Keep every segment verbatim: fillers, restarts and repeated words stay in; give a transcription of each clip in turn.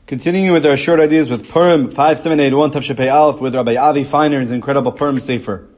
Continuing with our short ideas with Purim five seven eight one Tav Shepei Aleph with Rabbi Avi Feiner's incredible Purim Sefer.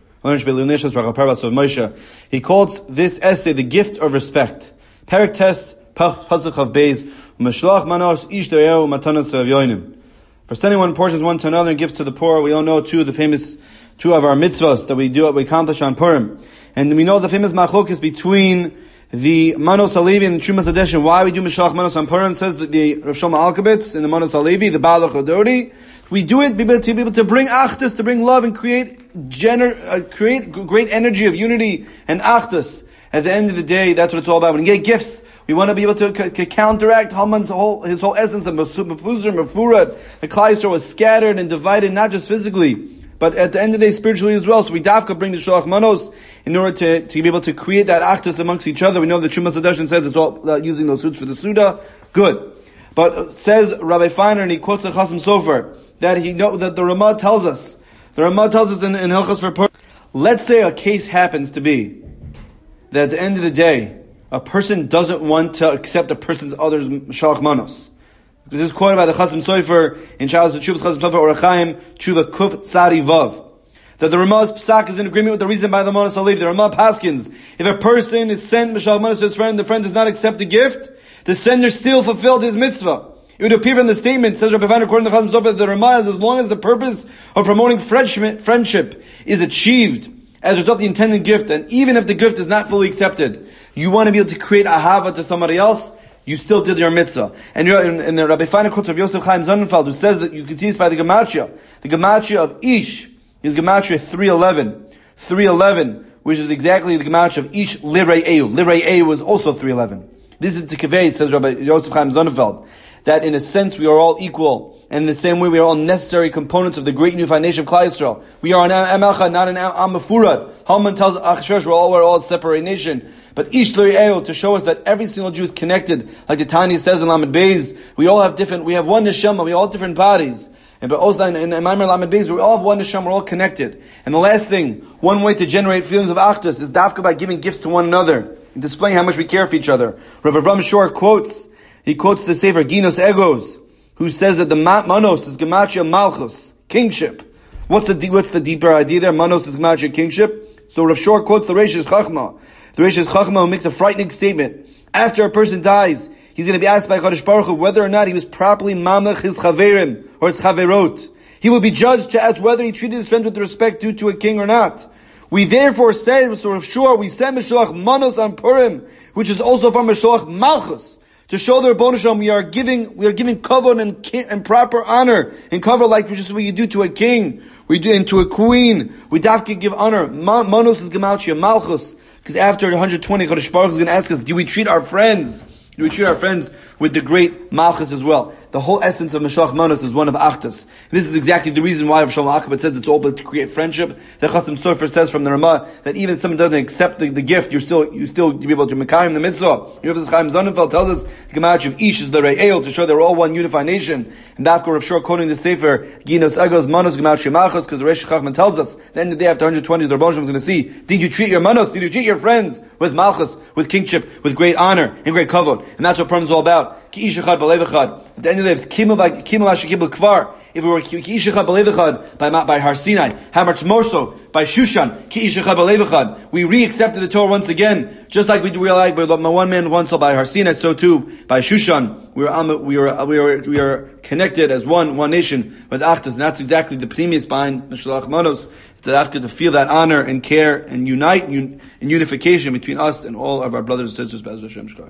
He calls this essay the gift of respect. Perek Tes Pasuk of Beis Meshlach Manos Ish Doyeu Matanos Avyonim. For sending one portions one to another and gifts to the poor. We all know two of the famous two of our mitzvahs that we do we accomplish on Purim, and we know the famous machlokes between the Manos Alevi and the Trumas Hadeshin. Why we do Meshlach Manos on Purim? Says that the Rav Shlomo Alkabetz in the Manos Alevi, the Baal Chodori. We do it to be able to bring achdus, to bring love, and create gener- uh, create great energy of unity and achdus. At the end of the day, that's what it's all about. When you get gifts, we want to be able to c- c- counteract Haman's whole his whole essence of Mefuzar, Mefurad. The Klal Yisrael was scattered and divided, not just physically, but at the end of the day, spiritually as well. So we dafka bring the Shalach Manos in order to, to be able to create that achdus amongst each other. We know the Trumas Hadeshin says it's all about using those suits for the Suda. Good. But uh, says Rabbi Feiner, and he quotes the Chasam Sofer, that he know that the Ramah tells us, the Ramah tells us in, in Hilchos for Purim, let's say a case happens to be that at the end of the day, a person doesn't want to accept a person's other's Shalach Manos. This is quoted by the Chasam Sofer in Shalos Teshuvas Chasam Sofer Orach Chaim Tshuva Kuf Tzadi Vav. That the Ramah's psak is in agreement with the reason by the Manos Alev. The Ramah paskins, if a person is sent Shalach Manos to his friend, the friend does not accept the gift, the sender still fulfilled his mitzvah. It would appear from the statement, says Rabbi Feiner, according to Chasam Sofer, that the Ramah is as long as the purpose of promoting friendship is achieved as a result of the intended gift, and even if the gift is not fully accepted, you want to be able to create ahava to somebody else, you still did your mitzvah. And you're in, in the Rabbi Feiner quotes of Yosef Chaim Sonnenfeld, who says that you can see this by the Gematria. The Gematria of Ish is Gematria three eleven. three eleven, which is exactly the Gematria of Ish Lirei Eu. Lirei Eu was also three eleven. This is to convey, says Rabbi Yosef Chaim Sonnenfeld, that in a sense we are all equal, and in the same way we are all necessary components of the great unified nation of Klal Yisrael. We are an Am Echad, not an Am Mefurad. Haman tells Achashverosh we're all we're all a separate nation. But Ish L'Re'eo, to show us that every single Jew is connected, like the Tanya says in Lamed Beis, we all have different, we have one neshama, we all have different bodies. And but also in, in Maimer Lamed Beis, we all have one neshama, we're all connected. And the last thing, one way to generate feelings of achdus is dafka by giving gifts to one another, and displaying how much we care for each other. Rav Avram Shor quotes, he quotes the Sefer Ginos Egos, who says that the Manos is Gematria Malchus, kingship. What's the what's the deeper idea there? Manos is Gematria kingship. So Rav Shor quotes the Reishis Chachma. The Reishis Chachma, who makes a frightening statement. After a person dies, he's going to be asked by Kadosh Baruch Hu whether or not he was properly mamlech his chaverim or his chaverot. He will be judged to ask whether he treated his friends with the respect due to a king or not. We therefore say, so Rav Shor, we send Meshlach Manos on Purim, which is also from Meshlach Malchus, to show the Rebbeinu Shalom we are giving, we are giving kavod and, and proper honor and kavod like which is what you do to a king, we do, and to a queen. We dafke give honor. Manos is Gematria Malchus, because after one hundred twenty, Kadosh Baruch Hu is going to ask us, do we treat our friends? Do we treat our friends with the great Malchus as well? The whole essence of Meshlach Manos is one of Achdus. This is exactly the reason why Rav Shlomo Alkabetz says it's all about to create friendship. The Chasam Sofer says from the Ramah that even if someone doesn't accept the, the gift, you're still you still to be able to mekayim the mitzvah. You know, this Chaim Sonnenfeld tells us the Gematria of Ish is the Re'el to show they're all one unified nation. And Dafka Rav Shor quoting the Sefer Ginos Egos Manos Gematria Malchus, because the Reish Chachman tells us at the end of the day after one hundred twenty, the Rebbeinu Shalom is going to see, did you treat your Manos, did you treat your friends with Malchus, with kingship, with great honor and great kavod? And that's what Purim is all about. Ki ish echad b'lev echad. At the end of the day, it's kimel v'ashikibel kvar. If it were ki ish echad b'lev echad by by Har Sinai, how much more so by Shushan? Ki ish echad b'lev echad. We re-accepted the Torah once again, just like we do realize by one man, one soul by Har Sinai. So too by Shushan, we are we are we are we are connected as one one nation with Achdus, and that's exactly the premise behind Meshlach Manos. To after to feel that honor and care and unite and unification between us and all of our brothers and sisters.